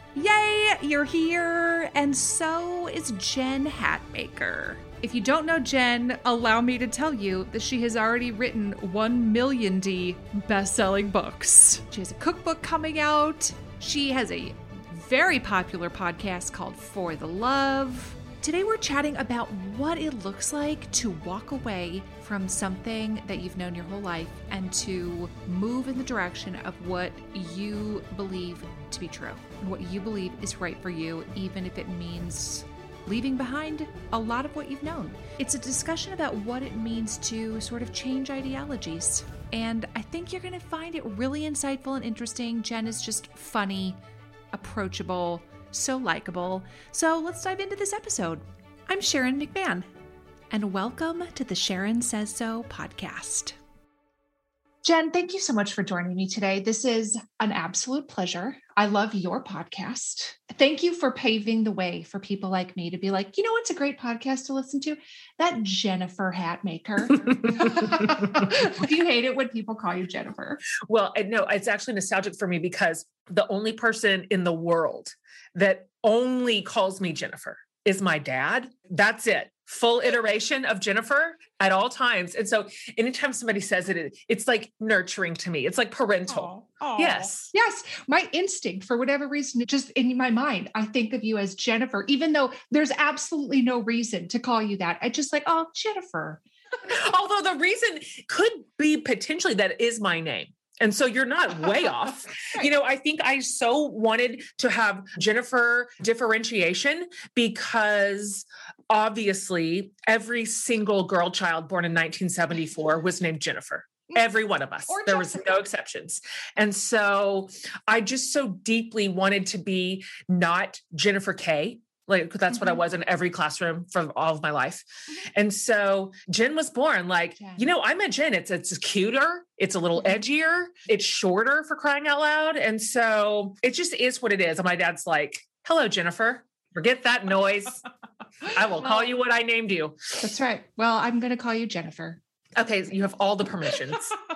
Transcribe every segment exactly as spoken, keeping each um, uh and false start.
Yay, you're here, and so is Jen Hatmaker. If you don't know Jen, allow me to tell you that she has already written one million D best-selling books. She has a cookbook coming out. She has a very popular podcast called For the Love. Today we're chatting about what it looks like to walk away from something that you've known your whole life and to move in the direction of what you believe to be true and what you believe is right for you, even if it means leaving behind a lot of what you've known. It's a discussion about what it means to sort of change ideologies. And I think you're going to find it really insightful and interesting. Jen is just funny, approachable, so likable. So let's dive into this episode. I'm Sharon McMahon, and welcome to the Sharon Says So podcast. Jen, thank you so much for joining me today. This is an absolute pleasure. I love your podcast. Thank you for paving the way for people like me to be like, you know what's a great podcast to listen to? That Jennifer Hatmaker. Do you hate it when people call you Jennifer? Well, no, it's actually nostalgic for me because the only person in the world that only calls me Jennifer is my dad. That's it. Full iteration of Jennifer at all times. And so anytime somebody says it, it's like nurturing to me. It's like parental. Aww, aww. Yes. Yes. My instinct, for whatever reason, just in my mind, I think of you as Jennifer, even though there's absolutely no reason to call you that. I just like, oh, Jennifer. Although the reason could be potentially that it is my name. And so you're not way off. Right. You know, I think I so wanted to have Jennifer differentiation because obviously every single girl child born in nineteen seventy-four was named Jennifer. Every one of us. Or there Jessica. Was no exceptions. And so I just so deeply wanted to be not Jennifer K. Like, that's mm-hmm. what I was in every classroom for all of my life. Mm-hmm. And so Jen was born like, Jen. You know, I met Jen. It's, it's cuter. It's a little edgier. It's shorter, for crying out loud. And so it just is what it is. And my dad's like, hello, Jennifer, forget that noise. I will well, call you what I named you. That's right. Well, I'm going to call you Jennifer. Okay. You have all the permissions.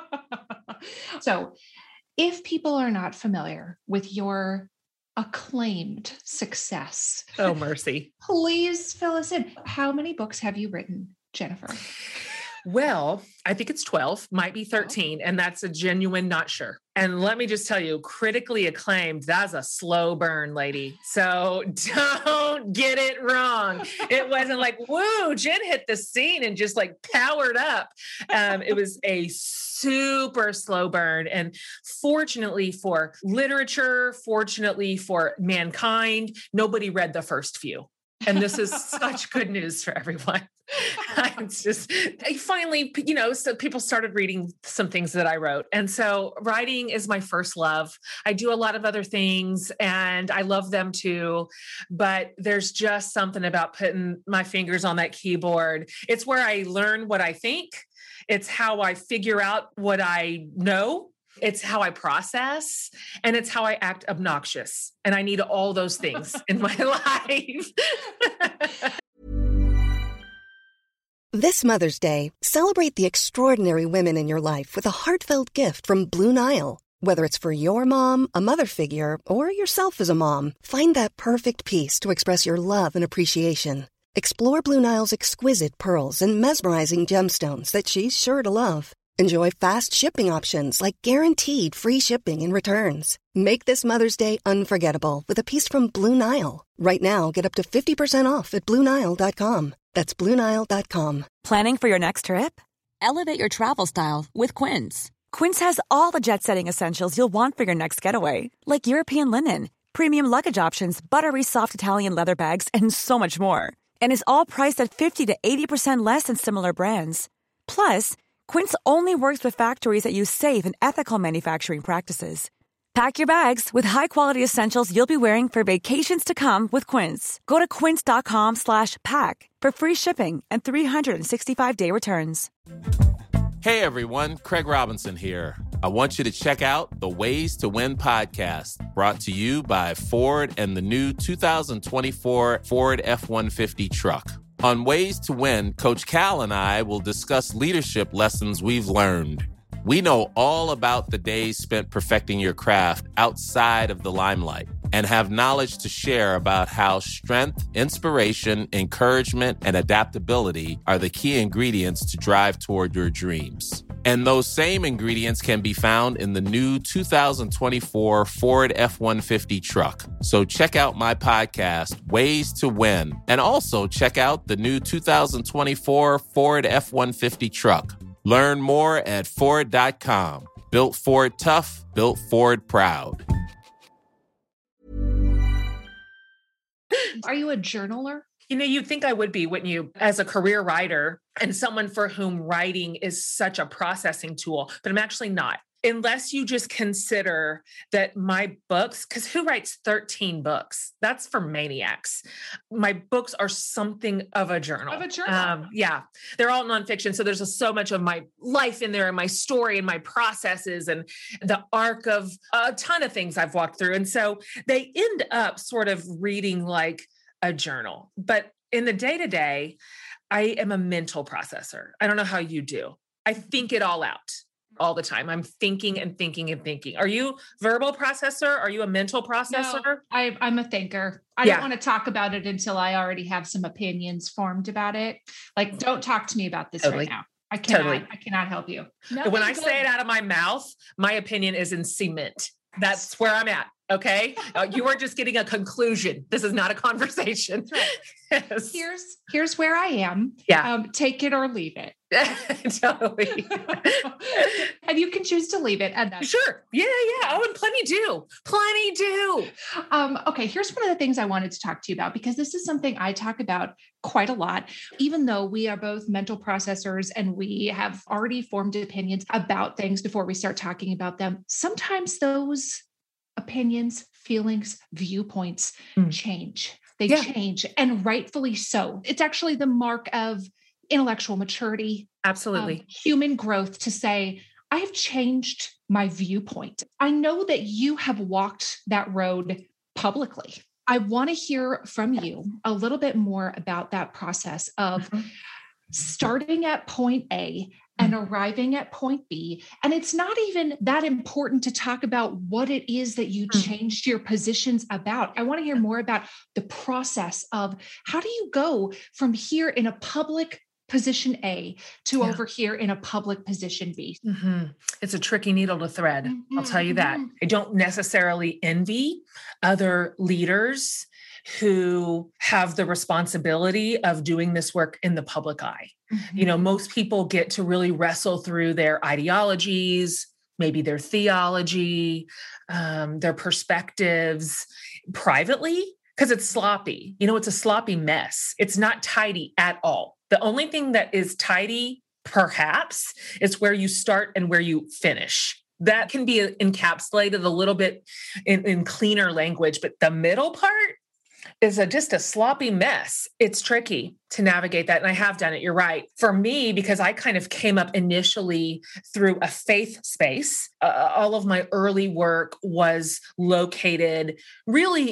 So if people are not familiar with your acclaimed success. Oh, mercy. Please fill us in. How many books have you written, Jennifer? Well, I think it's twelve, might be thirteen, and that's a genuine not sure. And let me just tell you, critically acclaimed, that's a slow burn, lady. So don't get it wrong. It wasn't like, woo, Jen hit the scene and just like powered up. Um, it was a super slow burn. And fortunately for literature, fortunately for mankind, nobody read the first few. And this is such good news for everyone. It's just, I finally, you know, so people started reading some things that I wrote. And so writing is my first love. I do a lot of other things and I love them too, but there's just something about putting my fingers on that keyboard. It's where I learn what I think. It's how I figure out what I know. It's how I process, and it's how I act obnoxious. And I need all those things in my life. This Mother's Day, celebrate the extraordinary women in your life with a heartfelt gift from Blue Nile. Whether it's for your mom, a mother figure, or yourself as a mom, find that perfect piece to express your love and appreciation. Explore Blue Nile's exquisite pearls and mesmerizing gemstones that she's sure to love. Enjoy fast shipping options like guaranteed free shipping and returns. Make this Mother's Day unforgettable with a piece from Blue Nile. Right now, get up to fifty percent off at Blue Nile dot com. That's Blue Nile dot com. Planning for your next trip? Elevate your travel style with Quince. Quince has all the jet-setting essentials you'll want for your next getaway, like European linen, premium luggage options, buttery soft Italian leather bags, and so much more. And is all priced at fifty to eighty percent less than similar brands. Plus, Quince only works with factories that use safe and ethical manufacturing practices. Pack your bags with high-quality essentials you'll be wearing for vacations to come with Quince. Go to quince.com slash pack for free shipping and three sixty-five day returns. Hey, everyone. Craig Robinson here. I want you to check out the Ways to Win podcast, brought to you by Ford and the new two thousand twenty-four Ford F one fifty truck. On Ways to Win, Coach Cal and I will discuss leadership lessons we've learned. We know all about the days spent perfecting your craft outside of the limelight. and have knowledge to share about how strength, inspiration, encouragement, and adaptability are the key ingredients to drive toward your dreams. And those same ingredients can be found in the new two thousand twenty-four Ford F one fifty truck. So check out my podcast, Ways to Win, and also check out the new two thousand twenty-four Ford F one fifty truck. Learn more at Ford dot com. Built Ford tough, built Ford proud. Are you a journaler? You know, you'd think I would be, wouldn't you, as a career writer and someone for whom writing is such a processing tool, but I'm actually not. Unless you just consider that my books, because who writes thirteen books? That's for maniacs. My books are something of a journal. Of a journal. Um, yeah. They're all nonfiction. So there's a, so much of my life in there and my story and my processes and the arc of a ton of things I've walked through. And so they end up sort of reading like a journal. But in the day-to-day, I am a mental processor. I don't know how you do. I think it all out all the time. I'm thinking and thinking and thinking. Are you verbal processor? Are you a mental processor? No, I, I'm a thinker. I Yeah. don't want to talk about it until I already have some opinions formed about it. Like, don't talk to me about this Totally. right now. I cannot, Totally. I cannot help you. When I say it out of my mouth, my opinion is in cement. That's where I'm at. Okay. Uh, you are just getting a conclusion. This is not a conversation. Yes. Here's, here's where I am. Yeah. Um, take it or leave it. Totally. And you can choose to leave it. And that's Sure. Yeah. Yeah. Oh, and plenty do. Plenty do. Um, okay, here's one of the things I wanted to talk to you about, because this is something I talk about quite a lot, even though we are both mental processors and we have already formed opinions about things before we start talking about them. Sometimes those opinions, feelings, viewpoints Mm. change. They Yeah. change, and rightfully so. It's actually the mark of intellectual maturity, Absolutely. um, human growth, to say, I have changed my viewpoint. I know that you have walked that road publicly. I want to hear from you a little bit more about that process of Mhm. starting at point A and arriving at point B. And it's not even that important to talk about what it is that you Mm. changed your positions about. I want to hear more about the process of how do you go from here in a public position A to Yeah. over here in a public position B. Mhm. It's a tricky needle to thread. I'll tell you that. Mhm. I don't necessarily envy other leaders who have the responsibility of doing this work in the public eye. You know, most people get to really wrestle through their ideologies, maybe their theology, um, their perspectives privately, because it's sloppy. You know, it's a sloppy mess. It's not tidy at all. The only thing that is tidy, perhaps, is where you start and where you finish. That can be encapsulated a little bit in, in cleaner language, but the middle part is a, just a sloppy mess. It's tricky to navigate that. And I have done it. You're right. For me, because I kind of came up initially through a faith space, uh, all of my early work was located really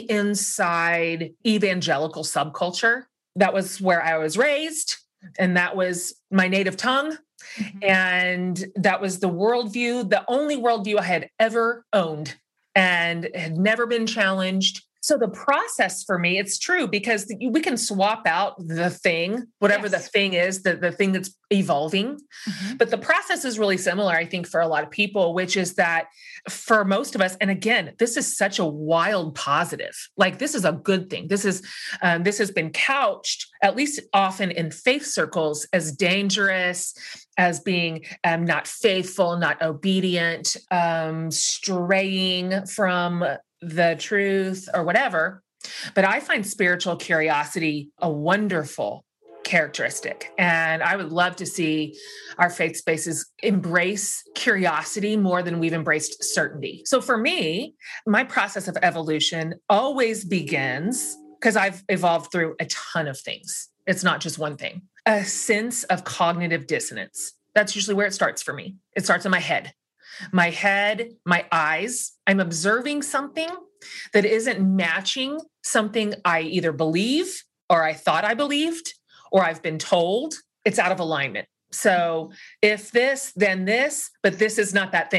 inside evangelical subculture. That was where I was raised, and that was my native tongue. Mhm. And that was the worldview, the only worldview I had ever owned and had never been challenged. So the process for me, it's true, because we can swap out the thing, whatever Yes. the thing is, the, the thing that's evolving. Mhm. But the process is really similar, I think, for a lot of people, which is that for most of us, and again, this is such a wild positive. Like, this is a good thing. This is, um, this has been couched, at least often in faith circles, as dangerous, as being um, not faithful, not obedient, um, straying from the truth or whatever. But I find spiritual curiosity a wonderful characteristic. And I would love to see our faith spaces embrace curiosity more than we've embraced certainty. So for me, my process of evolution always begins, because I've evolved through a ton of things. It's not just one thing. A sense of cognitive dissonance. That's usually where it starts for me. It starts in my head. My head, my eyes, I'm observing something that isn't matching something I either believe or I thought I believed or I've been told. It's out of alignment. So if this, then this, but this is not that thing.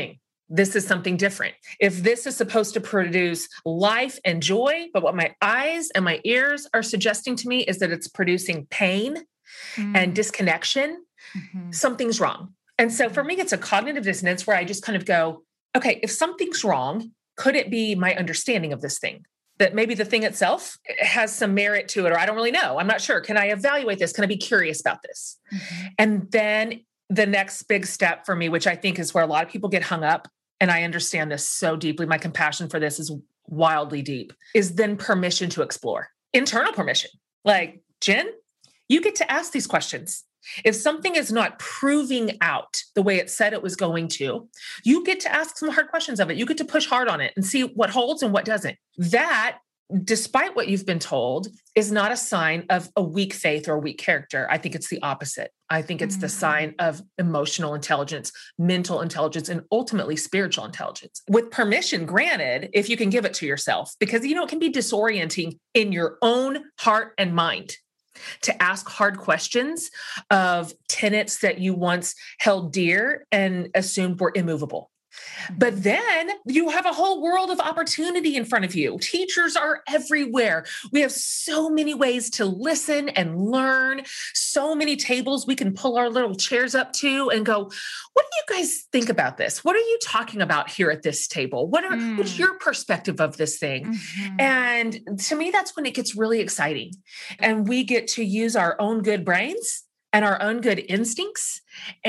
this is something different. If this is supposed to produce life and joy, but what my eyes and my ears are suggesting to me is that it's producing pain mm. and disconnection, mm-hmm. something's wrong. And so for me, it's a cognitive dissonance where I just kind of go, okay, if something's wrong, could it be my understanding of this thing? That maybe the thing itself has some merit to it, or I don't really know. I'm not sure. Can I evaluate this? Can I be curious about this? Mm-hmm. And then the next big step for me, which I think is where a lot of people get hung up, and I understand this so deeply, my compassion for this is wildly deep, is then permission to explore. Internal permission. Like, Jen, you get to ask these questions. If something is not proving out the way it said it was going to, you get to ask some hard questions of it. You get to push hard on it and see what holds and what doesn't. That, despite what you've been told, is not a sign of a weak faith or a weak character. I think it's the opposite. I think it's mm-hmm. the sign of emotional intelligence, mental intelligence, and ultimately spiritual intelligence. With permission granted, if you can give it to yourself, because, you know, it can be disorienting in your own heart and mind to ask hard questions of tenets that you once held dear and assumed were immovable. But then you have a whole world of opportunity in front of you. Teachers are everywhere. We have so many ways to listen and learn, so many tables we can pull our little chairs up to and go, what do you guys think about this? What are you talking about here at this table? What are, mm. what's your perspective of this thing? Mm-hmm. And to me, that's when it gets really exciting. And we get to use our own good brains and our own good instincts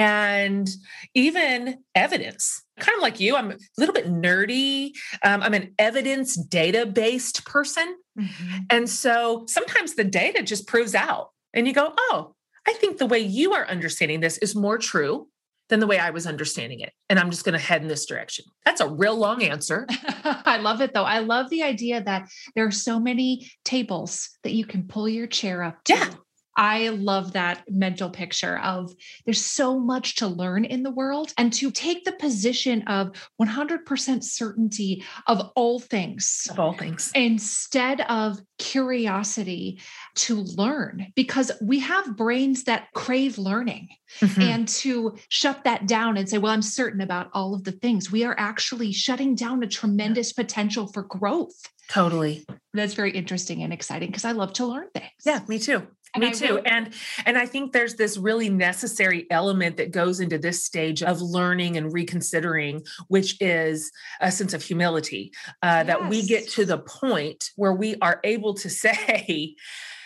and even evidence. Kind of like you, I'm a little bit nerdy. Um, I'm an evidence data-based person. Mm-hmm. And so sometimes the data just proves out and you go, oh, I think the way you are understanding this is more true than the way I was understanding it. And I'm just going to head in this direction. That's a real long answer. I love it though. I love the idea that there are so many tables that you can pull your chair up to. Yeah. I love that mental picture of there's so much to learn in the world, and to take the position of one hundred percent certainty of all things, of all things, instead of curiosity to learn, because we have brains that crave learning. Mm-hmm. And to shut that down and say, well, I'm certain about all of the things, we are actually shutting down a tremendous potential for growth. Totally. That's very interesting and exciting because I love to learn things. Yeah, me too. And me I too. Really- and, and I think there's this really necessary element that goes into this stage of learning and reconsidering, which is a sense of humility, uh, yes. that we get to the point where we are able to say,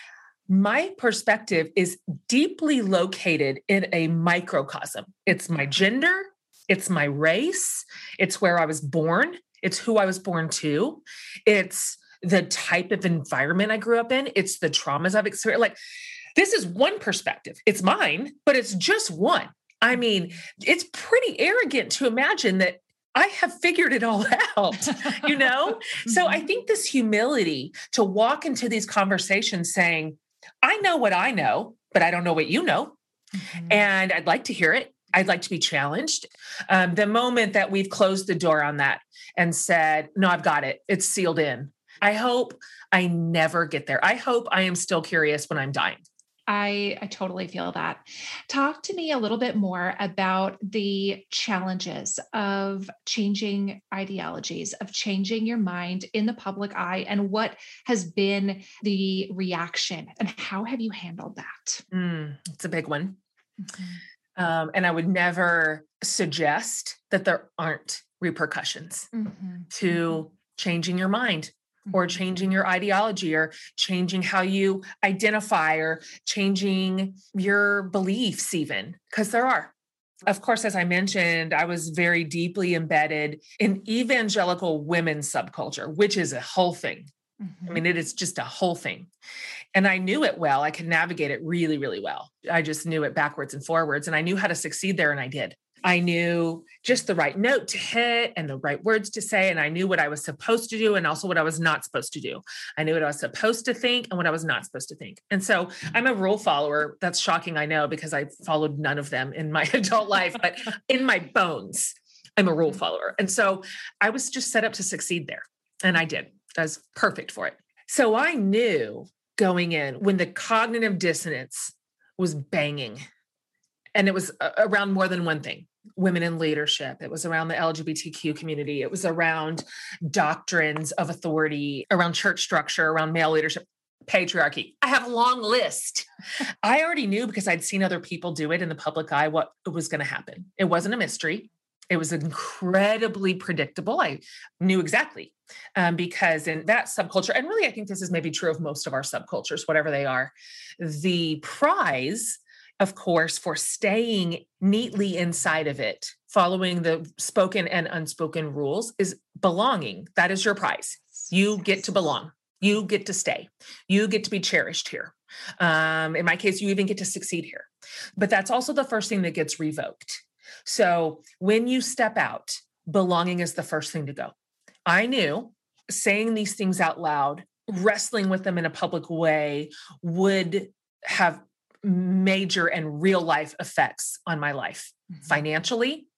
my perspective is deeply located in a microcosm. It's my gender, it's my race, it's where I was born, it's who I was born to, it's the type of environment I grew up in, it's the traumas I've experienced. Like, this is one perspective. It's mine, but it's just one. I mean, it's pretty arrogant to imagine that I have figured it all out, you know? Mm-hmm. So I think this humility to walk into these conversations saying, I know what I know, but I don't know what you know. Mm-hmm. And I'd like to hear it. I'd like to be challenged. Um, the moment that we've closed the door on that and said, no, I've got it. It's sealed in. I hope I never get there. I hope I am still curious when I'm dying. I, I totally feel that. Talk to me a little bit more about the challenges of changing ideologies, of changing your mind in the public eye, and what has been the reaction and how have you handled that? Mm, it's a big one. Mm-hmm. Um, and I would never suggest that there aren't repercussions mm-hmm. to changing your mind, or changing your ideology, or changing how you identify, or changing your beliefs even, because there are. Of course, as I mentioned, I was very deeply embedded in evangelical women's subculture, which is a whole thing. Mm-hmm. I mean, it is just a whole thing. And I knew it well. I could navigate it really, really well. I just knew it backwards and forwards, and I knew how to succeed there, and I did. I knew just the right note to hit and the right words to say. And I knew what I was supposed to do and also what I was not supposed to do. I knew what I was supposed to think and what I was not supposed to think. And so I'm a rule follower. That's shocking, I know, because I followed none of them in my adult life, but in my bones, I'm a rule follower. And so I was just set up to succeed there. And I did. I was perfect for it. So I knew going in when the cognitive dissonance was banging, and it was around more than one thing. women in leadership. It was around the L G B T Q community. It was around doctrines of authority, around church structure, around male leadership, patriarchy. I have a long list. I already knew because I'd seen other people do it in the public eye, what was going to happen. It wasn't a mystery. It was incredibly predictable. I knew exactly um, because in that subculture, and really, I think this is maybe true of most of our subcultures, whatever they are, the prize, of course, for staying neatly inside of it, following the spoken and unspoken rules, is belonging. That is your prize. You get to belong. You get to stay. You get to be cherished here. Um, in my case, you even get to succeed here. But that's also the first thing that gets revoked. So when you step out, belonging is the first thing to go. I knew saying these things out loud, wrestling with them in a public way, would have major and real life effects on my life, mm-hmm. financially,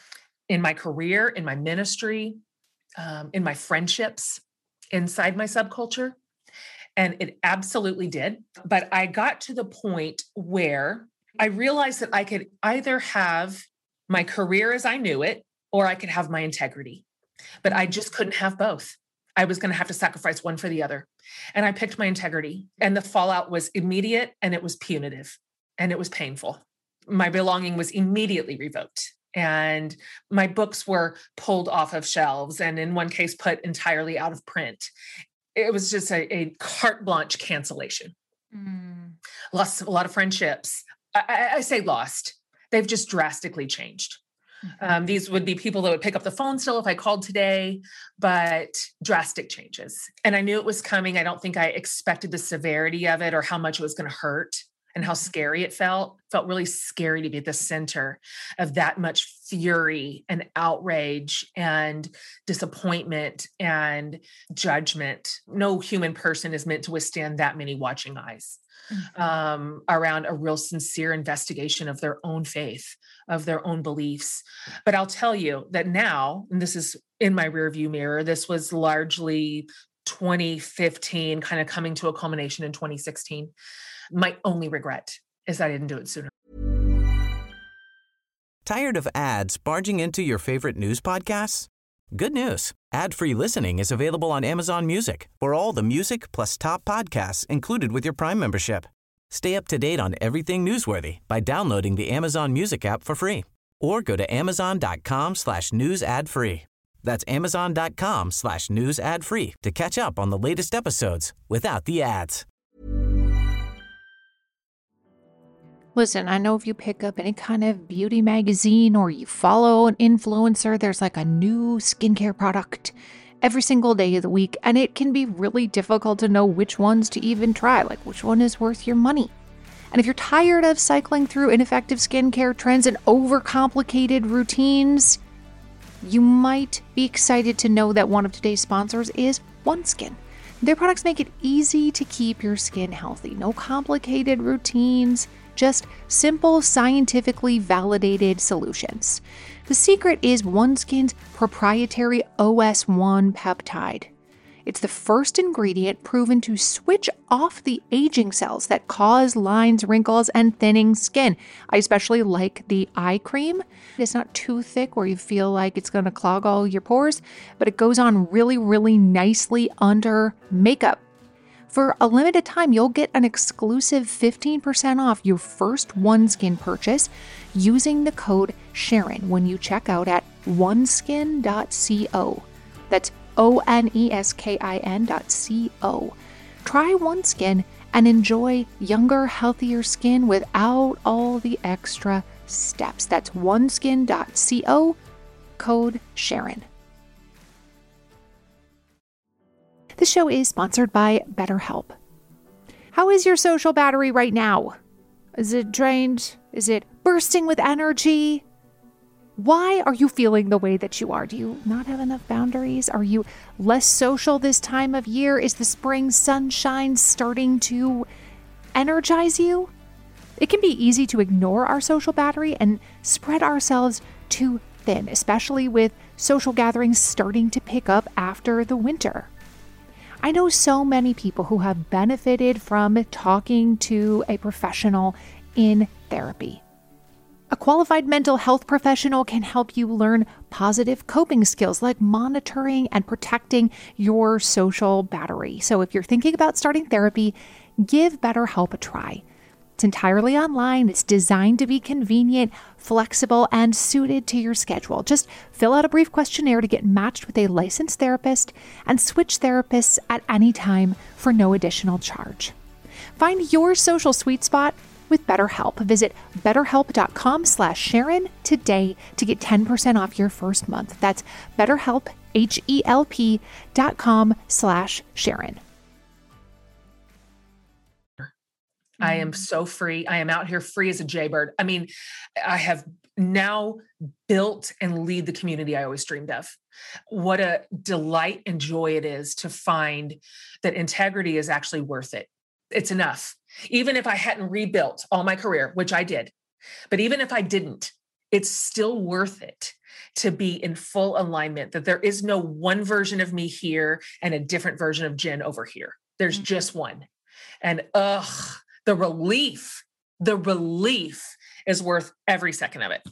in my career, in my ministry, um, in my friendships, inside my subculture. And it absolutely did. But I got to the point where I realized that I could either have my career as I knew it, or I could have my integrity, but I just couldn't have both. I was going to have to sacrifice one for the other. And I picked my integrity, and the fallout was immediate, and it was punitive, and it was painful. My belonging was immediately revoked, and my books were pulled off of shelves, and in one case put entirely out of print. It was just a, a carte blanche cancellation. Mm. Lost a lot of friendships. I, I say lost. They've just drastically changed. Mm-hmm. Um, these would be people that would pick up the phone still if I called today, but drastic changes. And I knew it was coming. I don't think I expected the severity of it or how much it was going to hurt and how scary it felt. It felt really scary to be at the center of that much fury and outrage and disappointment and judgment. No human person is meant to withstand that many watching eyes. Mm-hmm. Um, around a real sincere investigation of their own faith, of their own beliefs. But I'll tell you that now, and this is in my rearview mirror, this was largely twenty fifteen, kind of coming to a culmination in twenty sixteen. My only regret is I didn't do it sooner. Tired of ads barging into your favorite news podcasts? Good news. Ad-free listening is available on Amazon Music for all the music plus top podcasts included with your Prime membership. Stay up to date on everything newsworthy by downloading the Amazon Music app for free or go to amazon.com slash news ad free. That's amazon.com slash news ad free to catch up on the latest episodes without the ads. Listen, I know if you pick up any kind of beauty magazine or you follow an influencer, there's like a new skincare product every single day of the week, and it can be really difficult to know which ones to even try, like which one is worth your money. And if you're tired of cycling through ineffective skincare trends and overcomplicated routines, you might be excited to know that one of today's sponsors is OneSkin. Their products make it easy to keep your skin healthy. No complicated routines, just simple, scientifically validated solutions. The secret is OneSkin's proprietary O S one peptide. It's the first ingredient proven to switch off the aging cells that cause lines, wrinkles, and thinning skin. I especially like the eye cream. It's not too thick where you feel like it's going to clog all your pores, but it goes on really, really nicely under makeup. For a limited time, you'll get an exclusive fifteen percent off your first OneSkin purchase using the code Sharon when you check out at oneskin dot co. That's O N E S K I N dot C O. Try OneSkin and enjoy younger, healthier skin without all the extra steps. That's oneskin dot co, code Sharon. This show is sponsored by BetterHelp. How is your social battery right now? Is it drained? Is it bursting with energy? Why are you feeling the way that you are? Do you not have enough boundaries? Are you less social this time of year? Is the spring sunshine starting to energize you? It can be easy to ignore our social battery and spread ourselves too thin, especially with social gatherings starting to pick up after the winter. I know so many people who have benefited from talking to a professional in therapy. A qualified mental health professional can help you learn positive coping skills like monitoring and protecting your social battery. So if you're thinking about starting therapy, give BetterHelp a try. It's entirely online. It's designed to be convenient, flexible, and suited to your schedule. Just fill out a brief questionnaire to get matched with a licensed therapist and switch therapists at any time for no additional charge. Find your social sweet spot with BetterHelp. Visit betterhelp.com slash Sharon today to get ten percent off your first month. That's BetterHelp, H-E-L-P dot com slash Sharon. I am so free. I am out here free as a jaybird. I mean, I have now built and lead the community I always dreamed of. What a delight and joy it is to find that integrity is actually worth it. It's enough. Even if I hadn't rebuilt all my career, which I did, but even if I didn't, it's still worth it to be in full alignment, that there is no one version of me here and a different version of Jen over here. There's mm-hmm. just one. And ugh, the relief, the relief is worth every second of it.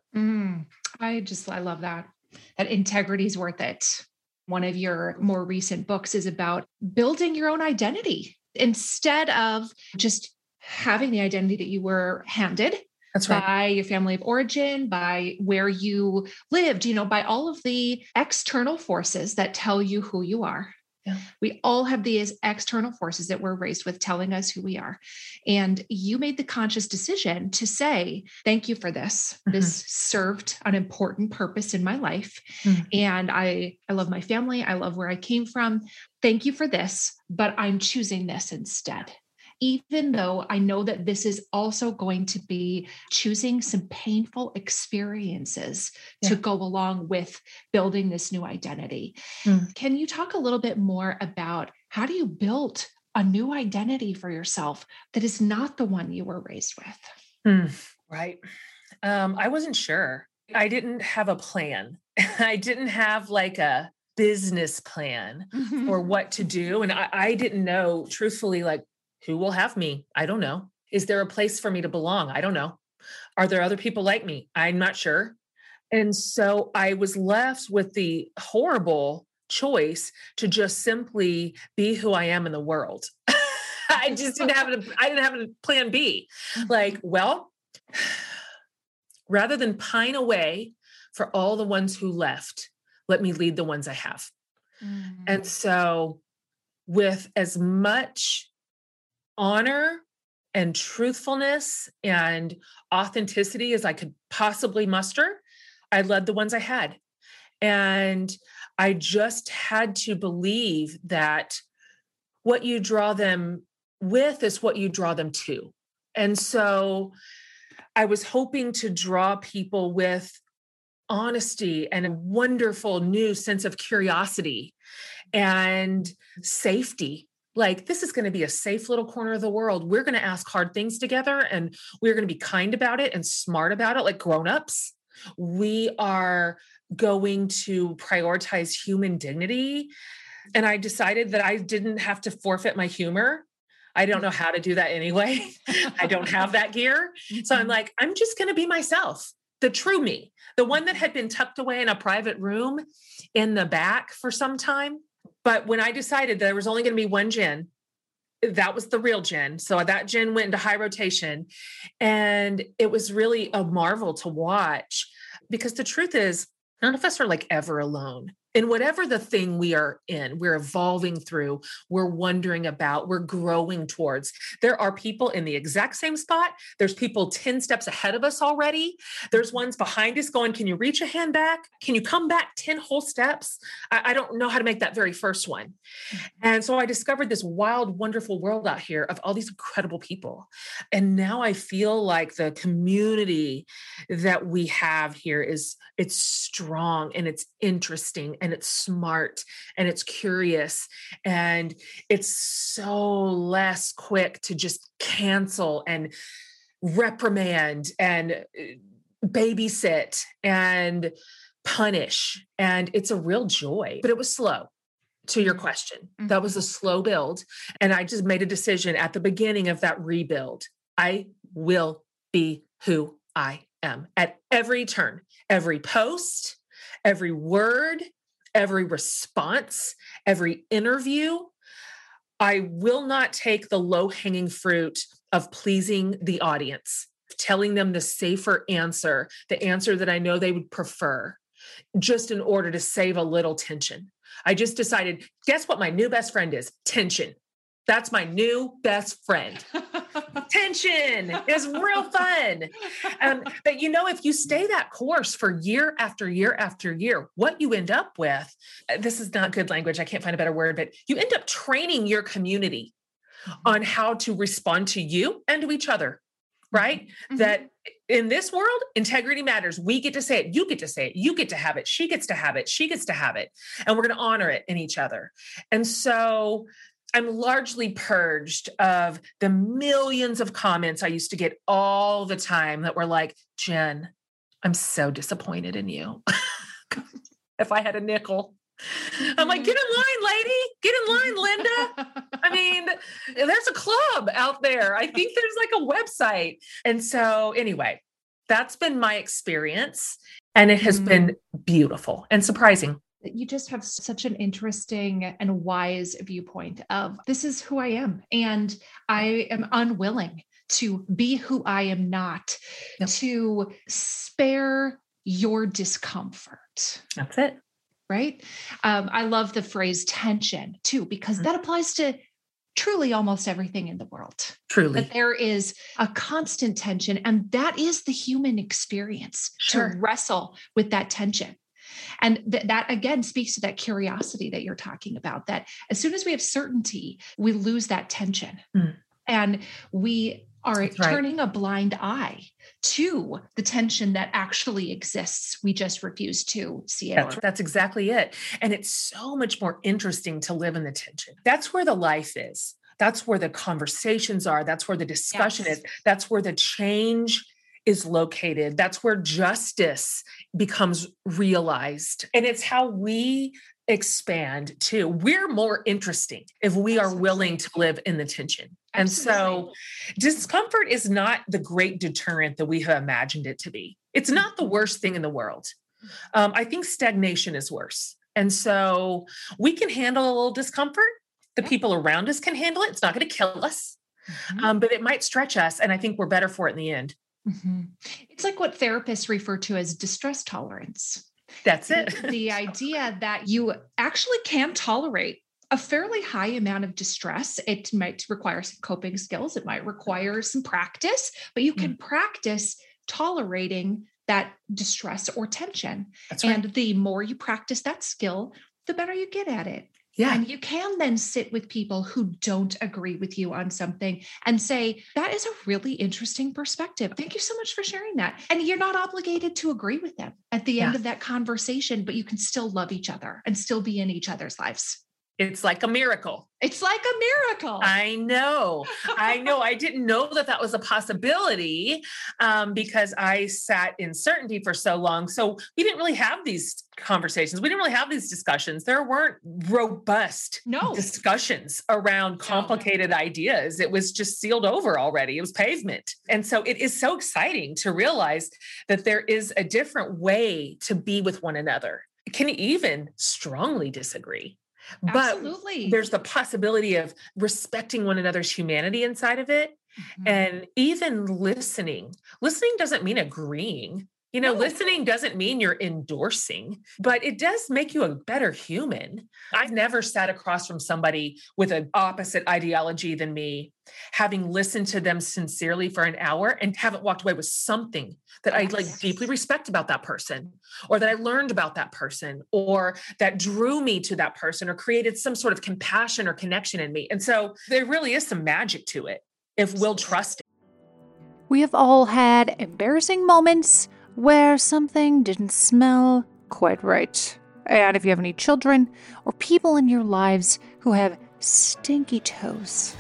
Mm, I just, I love that. That integrity is worth it. One of your more recent books is about building your own identity instead of just having the identity that you were handed. That's right. By your family of origin, by where you lived, you know, by all of the external forces that tell you who you are. Yeah. We all have these external forces that we're raised with telling us who we are. And you made the conscious decision to say, thank you for this. Mm-hmm. This served an important purpose in my life. Mm-hmm. And I, I love my family. I love where I came from. Thank you for this, but I'm choosing this instead. Even though I know that this is also going to be choosing some painful experiences yeah. to go along with building this new identity. Mm. Can you talk a little bit more about how do you build a new identity for yourself that is not the one you were raised with? Mm. Right. Um, I wasn't sure. I didn't have a plan. I didn't have like a business plan mm-hmm. for what to do. And I, I didn't know, truthfully, like, who will have me? I don't know. Is there a place for me to belong? I don't know. Are there other people like me? I'm not sure. And so I was left with the horrible choice to just simply be who I am in the world. I just didn't have a, I didn't have a plan B. Like, well, rather than pine away for all the ones who left, let me lead the ones I have. Mm. And so with as much honor and truthfulness and authenticity as I could possibly muster, I led the ones I had. And I just had to believe that what you draw them with is what you draw them to. And so I was hoping to draw people with honesty and a wonderful new sense of curiosity and safety. Like, this is going to be a safe little corner of the world. We're going to ask hard things together, and we're going to be kind about it and smart about it, like grown-ups. We are going to prioritize human dignity. And I decided that I didn't have to forfeit my humor. I don't know how to do that anyway. I don't have that gear. So I'm like, I'm just going to be myself, the true me, the one that had been tucked away in a private room in the back for some time. But when I decided that there was only going to be one Jen, that was the real Jen. So that Jen went into high rotation. And it was really a marvel to watch, because the truth is, none of us are like ever alone. In whatever the thing we are in, we're evolving through, we're wondering about, we're growing towards. There are people in the exact same spot. There's people ten steps ahead of us already. There's ones behind us going, can you reach a hand back? Can you come back ten whole steps? I, I don't know how to make that very first one. And so I discovered this wild, wonderful world out here of all these incredible people. And now I feel like the community that we have here is, it's strong and it's interesting and it's smart and it's curious, and it's so less quick to just cancel and reprimand and babysit and punish. And it's a real joy, but it was slow. To your question, mm-hmm. that was a slow build. And I just made a decision at the beginning of that rebuild. I will be who I am at every turn, every post, every word, every response, every interview. I will not take the low-hanging fruit of pleasing the audience, telling them the safer answer, the answer that I know they would prefer, just in order to save a little tension. I just decided, guess what my new best friend is? Tension. That's my new best friend. Tension is real fun. Um, but you know, if you stay that course for year after year after year, what you end up with, this is not good language, I can't find a better word, but you end up training your community on how to respond to you and to each other, right? Mm-hmm. That in this world, integrity matters. We get to say it. You get to say it. You get to have it. She gets to have it. She gets to have it. And we're going to honor it in each other. And so I'm largely purged of the millions of comments I used to get all the time that were like, Jen, I'm so disappointed in you. If I had a nickel. I'm like, get in line, lady. Get in line, Linda. I mean, there's a club out there. I think there's like a website. And so anyway, that's been my experience. And it has mm-hmm. been beautiful and surprising. You just have such an interesting and wise viewpoint of this is who I am. And I am unwilling to be who I am not, yep. to spare your discomfort. That's it. Right? Um, I love the phrase tension too, because that applies to truly almost everything in the world. Truly. That there is a constant tension, and that is the human experience, sure. to wrestle with that tension. And th- that again speaks to that curiosity that you're talking about, that as soon as we have certainty, we lose that tension. Mm. And we are That's turning right. a blind eye to the tension that actually exists. We just refuse to see it. That's, that's exactly it. And it's so much more interesting to live in the tension. That's where the life is. That's where the conversations are. That's where the discussion yes. is. That's where the change is located. That's where justice becomes realized. And it's how we expand too. We're more interesting if we are willing to live in the tension. And Absolutely. So discomfort is not the great deterrent that we have imagined it to be. It's not the worst thing in the world. Um, I think stagnation is worse. And so we can handle a little discomfort. The people around us can handle it. It's not going to kill us, mm-hmm. um, but it might stretch us. And I think we're better for it in the end. Mm-hmm. It's like what therapists refer to as distress tolerance. That's it. the, the idea that you actually can tolerate a fairly high amount of distress. It might require some coping skills. It might require some practice, but you can mm. practice tolerating that distress or tension. That's right. And the more you practice that skill, the better you get at it. Yeah. And you can then sit with people who don't agree with you on something and say, that is a really interesting perspective. Thank you so much for sharing that. And you're not obligated to agree with them at the end yeah. of that conversation, but you can still love each other and still be in each other's lives. It's like a miracle. It's like a miracle. I know. I know. I didn't know that that was a possibility um, because I sat in certainty for so long. So we didn't really have these conversations. We didn't really have these discussions. There weren't robust no. discussions around complicated no. ideas. It was just sealed over already. It was pavement. And so it is so exciting to realize that there is a different way to be with one another. It can even strongly disagree. But Absolutely. There's the possibility of respecting one another's humanity inside of it. Mm-hmm. And even listening. Listening doesn't mean agreeing. You know, no. listening doesn't mean you're endorsing, but it does make you a better human. I've never sat across from somebody with an opposite ideology than me, having listened to them sincerely for an hour and haven't walked away with something that yes. I like deeply respect about that person, or that I learned about that person, or that drew me to that person, or created some sort of compassion or connection in me. And so there really is some magic to it if we'll trust it. We have all had embarrassing moments where something didn't smell quite right. And if you have any children or people in your lives who have stinky toes,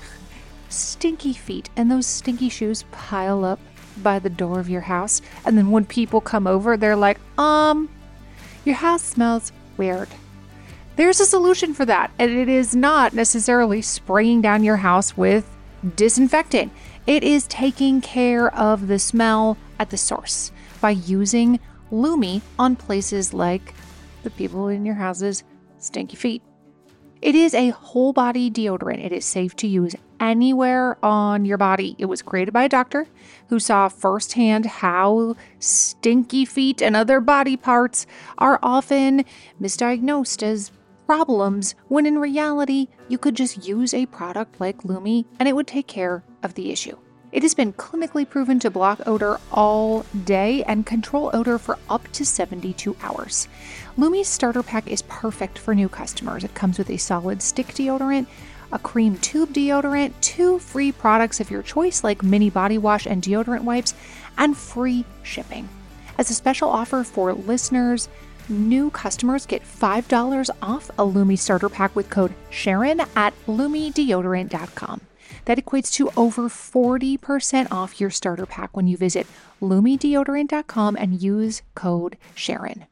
stinky feet, and those stinky shoes pile up by the door of your house, and then when people come over, they're like, um, your house smells weird. There's a solution for that, and it is not necessarily spraying down your house with disinfectant. It is taking care of the smell at the source. by using Lumi on places like the people in your house's stinky feet. It is a whole body deodorant. It is safe to use anywhere on your body. It was created by a doctor who saw firsthand how stinky feet and other body parts are often misdiagnosed as problems, when in reality, you could just use a product like Lumi and it would take care of the issue. It has been clinically proven to block odor all day and control odor for up to seventy-two hours. Lumi's starter pack is perfect for new customers. It comes with a solid stick deodorant, a cream tube deodorant, two free products of your choice like mini body wash and deodorant wipes, and free shipping. As a special offer for listeners, new customers get five dollars off a Lumi starter pack with code Sharon at lumi deodorant dot com. That equates to over forty percent off your starter pack when you visit lumi deodorant dot com and use code Sharon.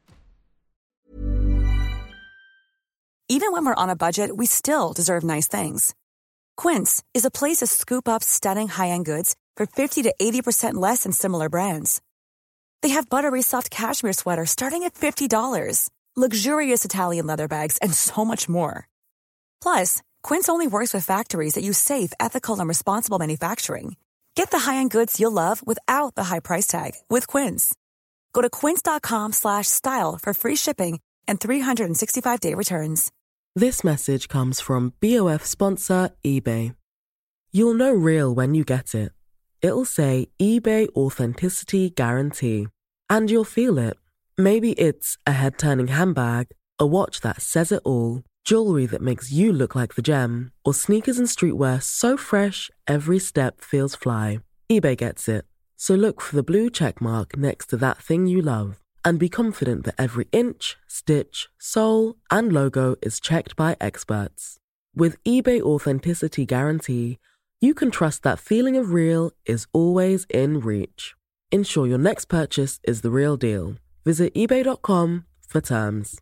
Even when we're on a budget, we still deserve nice things. Quince is a place to scoop up stunning high-end goods for fifty to eighty percent less than similar brands. They have buttery soft cashmere sweaters starting at fifty dollars, luxurious Italian leather bags, and so much more. Plus, Quince only works with factories that use safe, ethical, and responsible manufacturing. Get the high-end goods you'll love without the high price tag with Quince. Go to quince.com slash style for free shipping and three sixty-five day returns. This message comes from B O F sponsor eBay. You'll know real when you get it. It'll say eBay Authenticity Guarantee. And you'll feel it. Maybe it's a head-turning handbag, a watch that says it all, jewelry that makes you look like the gem, or sneakers and streetwear so fresh every step feels fly. eBay gets it. So look for the blue check mark next to that thing you love and be confident that every inch, stitch, sole, and logo is checked by experts. With eBay Authenticity Guarantee, you can trust that feeling of real is always in reach. Ensure your next purchase is the real deal. Visit ebay dot com for terms.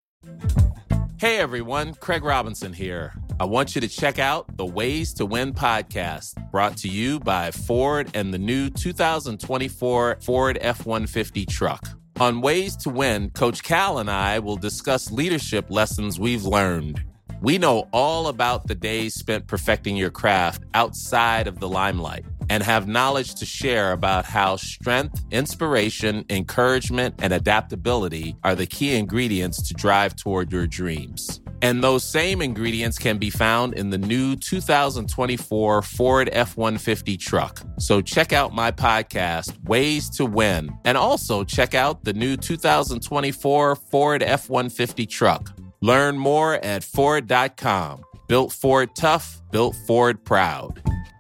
Hey everyone, Craig Robinson here. I want you to check out the Ways to Win podcast, brought to you by Ford and the new two thousand twenty-four Ford F one fifty truck. On Ways to Win, Coach Cal and I will discuss leadership lessons we've learned. We know all about the days spent perfecting your craft outside of the limelight and have knowledge to share about how strength, inspiration, encouragement, and adaptability are the key ingredients to drive toward your dreams. And those same ingredients can be found in the new two thousand twenty-four Ford F one fifty truck. So check out my podcast, Ways to Win, and also check out the new two thousand twenty-four Ford F one fifty truck. Learn more at Ford dot com. Built Ford tough, built Ford proud.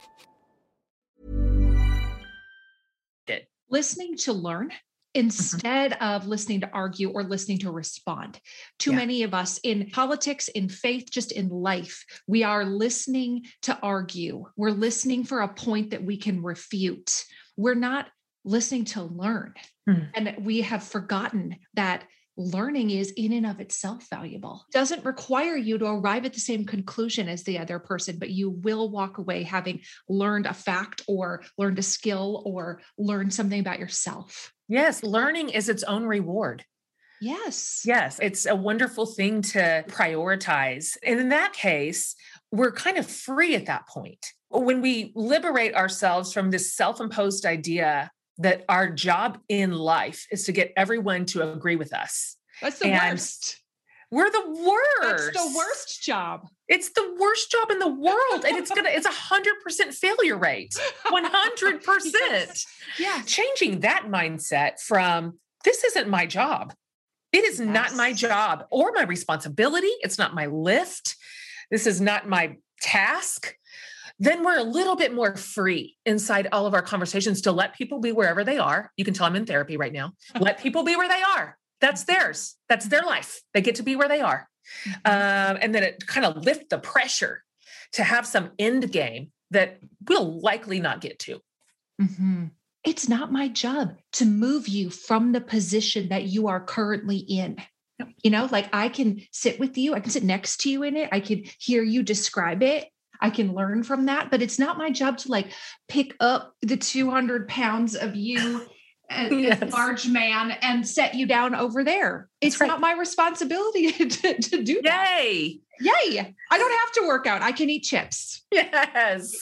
Listening to learn instead mm-hmm. of listening to argue or listening to respond. Too yeah. many of us in politics, in faith, just in life, we are listening to argue. We're listening for a point that we can refute. We're not listening to learn. Mm. And we have forgotten that learning is in and of itself valuable. It doesn't require you to arrive at the same conclusion as the other person, but you will walk away having learned a fact or learned a skill or learned something about yourself. Yes, learning is its own reward. Yes. Yes, it's a wonderful thing to prioritize. And in that case, we're kind of free at that point. When we liberate ourselves from this self-imposed idea that our job in life is to get everyone to agree with us. That's the and worst. We're the worst. That's the worst job. It's the worst job in the world. And it's going to, it's a hundred percent failure rate. one hundred percent. Yes. Yeah. Changing that mindset from this isn't my job. It is yes. not my job or my responsibility. It's not my lift. This is not my task. Then we're a little bit more free inside all of our conversations to let people be wherever they are. You can tell I'm in therapy right now. Let people be where they are. That's theirs. That's their life. They get to be where they are. Um, and then it kind of lift the pressure to have some end game that we'll likely not get to. Mm-hmm. It's not my job to move you from the position that you are currently in. You know, like I can sit with you. I can sit next to you in it. I can hear you describe it. I can learn from that, but it's not my job to like pick up the two hundred pounds of you as, Yes. as large man and set you down over there. It's right. not my responsibility to, to do that. Yay. Yay. I don't have to work out. I can eat chips. Yes.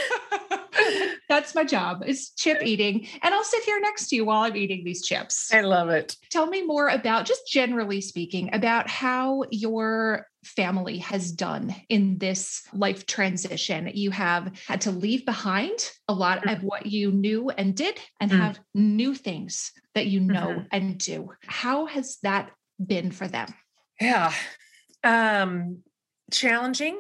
That's my job, is chip eating. And I'll sit here next to you while I'm eating these chips. I love it. Tell me more about, just generally speaking, about how your family has done in this life transition. You have had to leave behind a lot mm-hmm. of what you knew and did and mm-hmm. have new things that you know mm-hmm. and do. How has that been for them? Yeah. Um, challenging.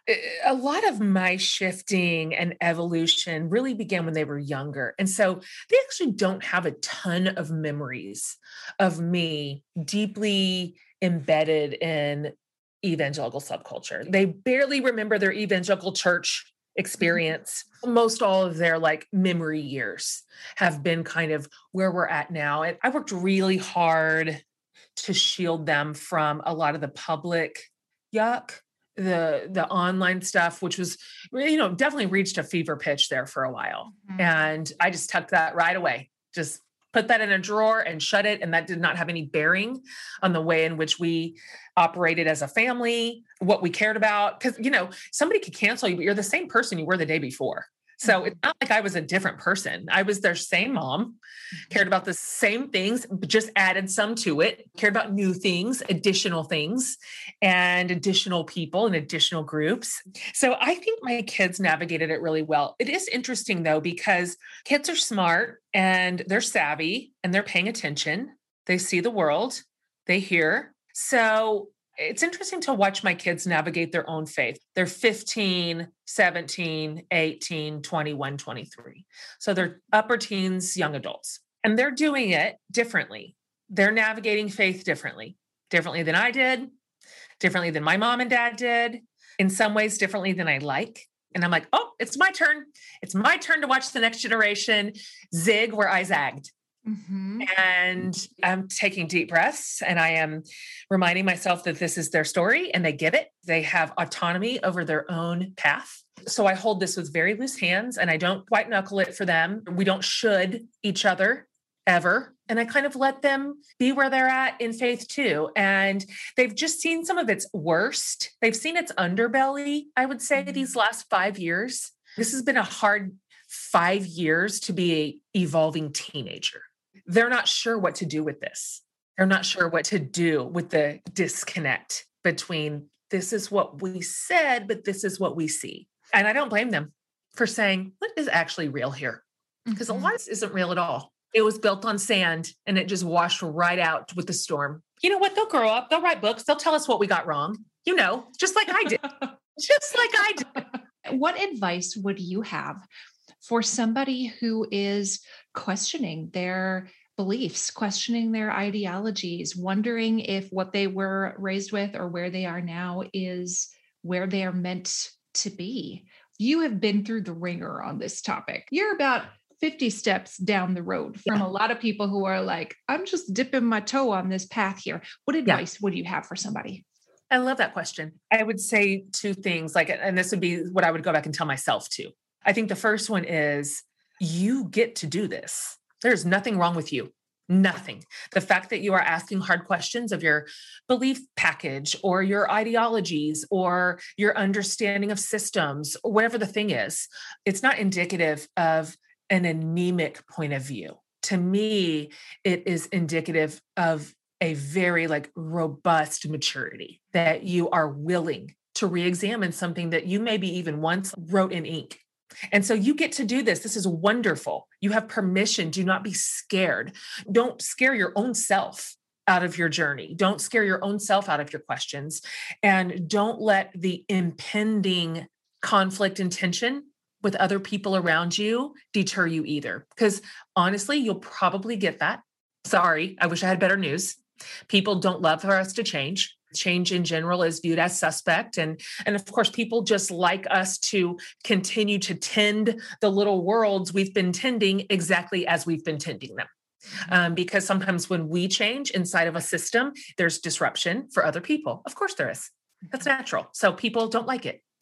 A lot of my shifting and evolution really began when they were younger. And so they actually don't have a ton of memories of me deeply embedded in evangelical subculture. They barely remember their evangelical church experience. Most all of their like memory years have been kind of where we're at now. And I worked really hard to shield them from a lot of the public yuck, the the online stuff, which was, you know, definitely reached a fever pitch there for a while. Mm-hmm. And I just tucked that right away, just put that in a drawer and shut it. And that did not have any bearing on the way in which we operated as a family, what we cared about. Because, you know, somebody could cancel you, but you're the same person you were the day before. So it's not like I was a different person. I was their same mom, cared about the same things, but just added some to it, cared about new things, additional things, and additional people and additional groups. So I think my kids navigated it really well. It is interesting though, because kids are smart and they're savvy and they're paying attention. They see the world, they hear. So it's interesting to watch my kids navigate their own faith. They're fifteen, seventeen, eighteen, twenty-one, twenty-three. So they're upper teens, young adults, and they're doing it differently. They're navigating faith differently, differently than I did, differently than my mom and dad did, in some ways differently than I like. And I'm like, oh, it's my turn. It's my turn to watch the next generation zig where I zagged. Mm-hmm. And I'm taking deep breaths and I am reminding myself that this is their story and they get it. They have autonomy over their own path. So I hold this with very loose hands and I don't white knuckle it for them. We don't should each other ever. And I kind of let them be where they're at in faith too. And they've just seen some of its worst. They've seen its underbelly, I would say, mm-hmm. these last five years. This has been a hard five years to be an evolving teenager. They're not sure what to do with this. They're not sure what to do with the disconnect between this is what we said, but this is what we see. And I don't blame them for saying, what is actually real here? Because mm-hmm. a lot of this isn't real at all. It was built on sand and it just washed right out with the storm. You know what? They'll grow up. They'll write books. They'll tell us what we got wrong. You know, just like I did. just like I did. What advice would you have for somebody who is questioning their beliefs, questioning their ideologies, wondering if what they were raised with or where they are now is where they are meant to be? You have been through the ringer on this topic. You're about fifty steps down the road from yeah. a lot of people who are like, I'm just dipping my toe on this path here. What advice yeah. would you have for somebody? I love that question. I would say two things, like, and this would be what I would go back and tell myself too. I think the first one is you get to do this. There's nothing wrong with you. Nothing. The fact that you are asking hard questions of your belief package or your ideologies or your understanding of systems or whatever the thing is, it's not indicative of an anemic point of view. To me, it is indicative of a very like robust maturity that you are willing to re-examine something that you maybe even once wrote in ink. And so you get to do this. This is wonderful. You have permission. Do not be scared. Don't scare your own self out of your journey. Don't scare your own self out of your questions. And don't let the impending conflict and tension with other people around you deter you either. Because honestly, you'll probably get that. Sorry, I wish I had better news. People don't love for us to change. Change in general is viewed as suspect. And, and of course, people just like us to continue to tend the little worlds we've been tending exactly as we've been tending them. Um, because sometimes when we change inside of a system, there's disruption for other people. Of course there is. That's natural. So people don't like it.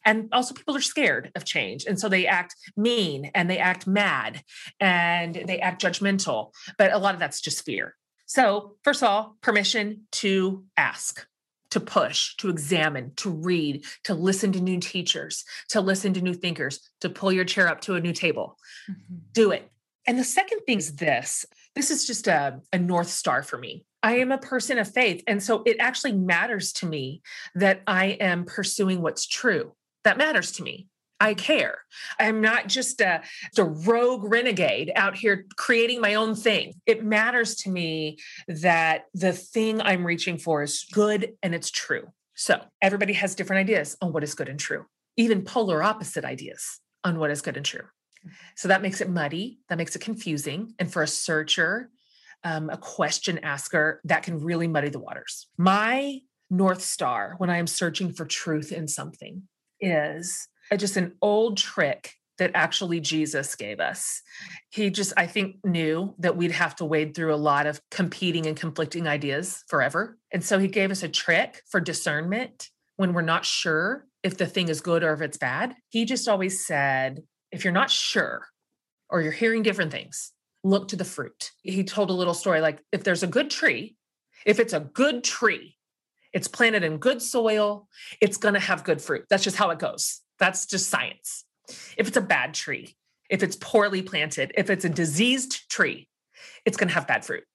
And also people are scared of change. And so they act mean and they act mad and they act judgmental. But a lot of that's just fear. So first of all, permission to ask, to push, to examine, to read, to listen to new teachers, to listen to new thinkers, to pull your chair up to a new table. Mm-hmm. Do it. And the second thing is this. This is just a, a North Star for me. I am a person of faith. And so it actually matters to me that I am pursuing what's true. That matters to me. I care. I'm not just a, just a rogue renegade out here creating my own thing. It matters to me that the thing I'm reaching for is good and it's true. So everybody has different ideas on what is good and true, even polar opposite ideas on what is good and true. So that makes it muddy. That makes it confusing. And for a searcher, um, a question asker, that can really muddy the waters. My North Star when I am searching for truth in something is just an old trick that actually Jesus gave us. He just, I think, knew that we'd have to wade through a lot of competing and conflicting ideas forever. And so he gave us a trick for discernment when we're not sure if the thing is good or if it's bad. He just always said, if you're not sure or you're hearing different things, look to the fruit. He told a little story like, if there's a good tree, if it's a good tree, it's planted in good soil, it's going to have good fruit. That's just how it goes. That's just science. If it's a bad tree, if it's poorly planted, if it's a diseased tree, it's going to have bad fruit.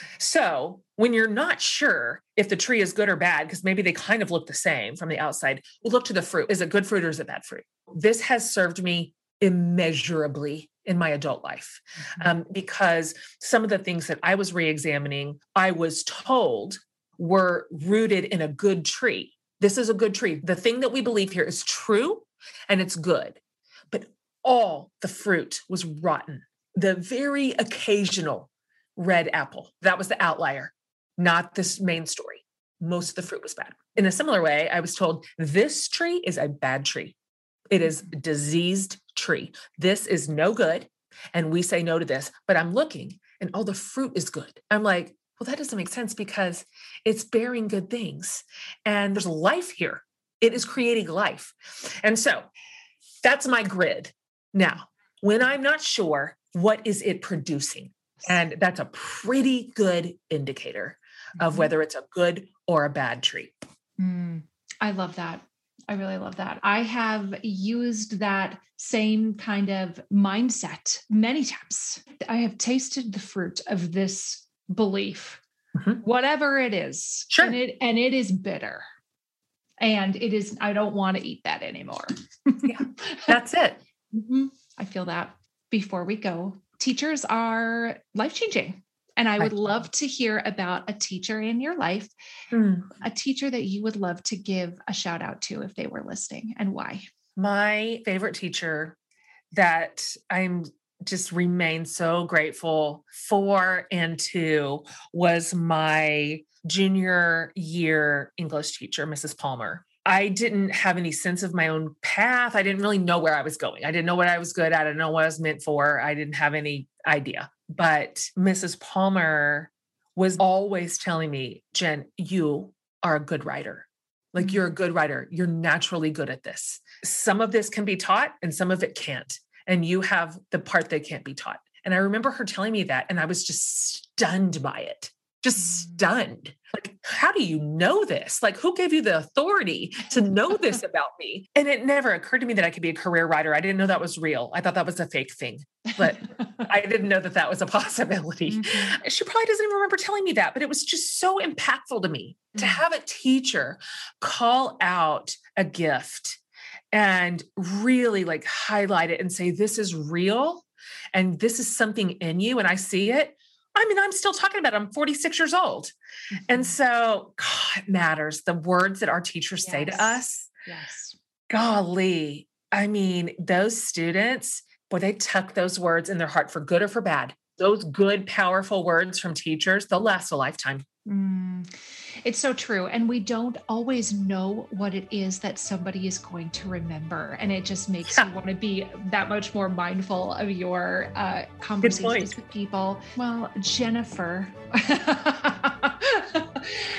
So when you're not sure if the tree is good or bad, because maybe they kind of look the same from the outside, look to the fruit. Is it good fruit or is it bad fruit? This has served me immeasurably in my adult life, um, because some of the things that I was re-examining, I was told were rooted in a good tree. This is a good tree. The thing that we believe here is true and it's good, but all the fruit was rotten. The very occasional red apple, that was the outlier, not this main story. Most of the fruit was bad. In a similar way, I was told this tree is a bad tree. It is a diseased tree. This is no good. And we say no to this, but I'm looking and all the fruit is good. I'm like, well, that doesn't make sense because it's bearing good things and there's life here. It is creating life. And so that's my grid. Now, when I'm not sure, what is it producing? And that's a pretty good indicator of whether it's a good or a bad tree. Mm, I love that. I really love that. I have used that same kind of mindset many times. I have tasted the fruit of this belief, mm-hmm. whatever it is. Sure. And it, and it is bitter. And it is, I don't want to eat that anymore. Yeah, that's it. Mm-hmm. I feel that. Before we go, teachers are life-changing. And I would love to hear about a teacher in your life, mm. a teacher that you would love to give a shout out to if they were listening, and why. My favorite teacher that I'm just remain so grateful for and to was my junior year English teacher, Missus Palmer. I didn't have any sense of my own path. I didn't really know where I was going. I didn't know what I was good at. I didn't know what I was meant for. I didn't have any idea. But Missus Palmer was always telling me, Jen, you are a good writer. Like you're a good writer. You're naturally good at this. Some of this can be taught and some of it can't. And you have the part that can't be taught. And I remember her telling me that, and I was just stunned by it. Just stunned. Like, how do you know this? Like, who gave you the authority to know this about me? And it never occurred to me that I could be a career writer. I didn't know that was real. I thought that was a fake thing, but I didn't know that that was a possibility. Mm-hmm. She probably doesn't even remember telling me that, but it was just so impactful to me mm-hmm. to have a teacher call out a gift and really like highlight it and say, this is real. And this is something in you. And I see it. I mean, I'm still talking about it. I'm forty-six years old. Mm-hmm. And so, God, it matters. The words that our teachers yes. say to us. Yes. Golly. I mean, those students, boy, they tuck those words in their heart for good or for bad. Those good, powerful words from teachers, they'll last a lifetime. Mm, it's so true. And we don't always know what it is that somebody is going to remember. And it just makes yeah. you want to be that much more mindful of your uh, conversations with people. Well, Jennifer,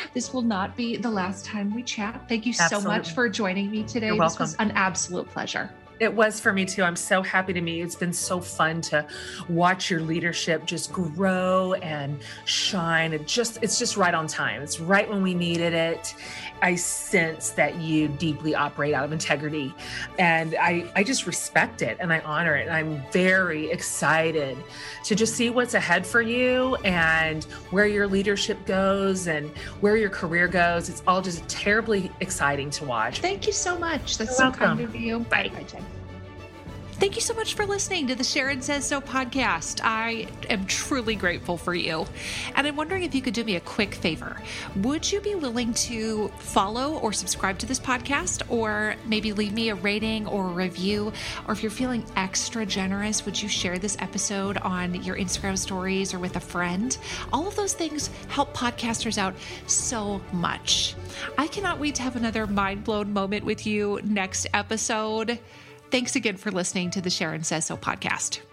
this will not be the last time we chat. Thank you Absolutely. so much for joining me today. You're This welcome. was an absolute pleasure. It was for me too. I'm so happy to meet you. It's been so fun to watch your leadership just grow and shine. It just, it's just right on time. It's right when we needed it. I sense that you deeply operate out of integrity, and I, I just respect it and I honor it. And I'm very excited to just see what's ahead for you and where your leadership goes and where your career goes. It's all just terribly exciting to watch. Thank you so much. That's You're so welcome. kind of you. Bye. Bye, Jen. Thank you so much for listening to the Sharon Says So podcast. I am truly grateful for you. And I'm wondering if you could do me a quick favor. Would you be willing to follow or subscribe to this podcast, or maybe leave me a rating or a review? Or if you're feeling extra generous, would you share this episode on your Instagram stories or with a friend? All of those things help podcasters out so much. I cannot wait to have another mind-blown moment with you next episode. Thanks again for listening to the Sharon Says So podcast.